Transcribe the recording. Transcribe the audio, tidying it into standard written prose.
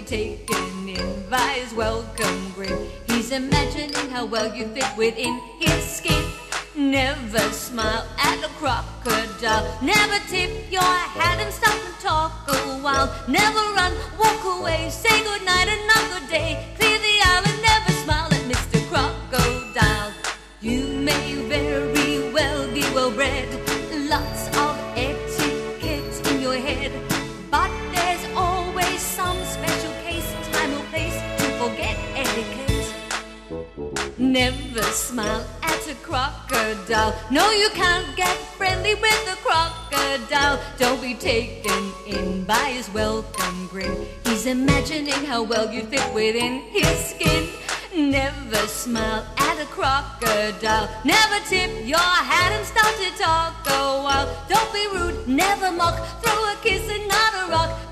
taken in by his welcome grin. He's imagining how well you fit within his skin. Never smile at a crocodile. Never tip your hat and stop and talk a while. Never run, walk away, say goodnight another day. Clear the aisle and never smile at Mr. Crocodile. You may very well be well bred, lots of etiquette in your head, but there's always some special case, time or place to forget etiquette. Never smile at a crocodile. No, you can't get friendly with a crocodile. Don't be taken in by his welcome grin. He's imagining how well you fit within his skin. Never smile at a crocodile. Never tip your hat and start to talk a while. Don't be rude, never mock. Throw a kiss and not a rock.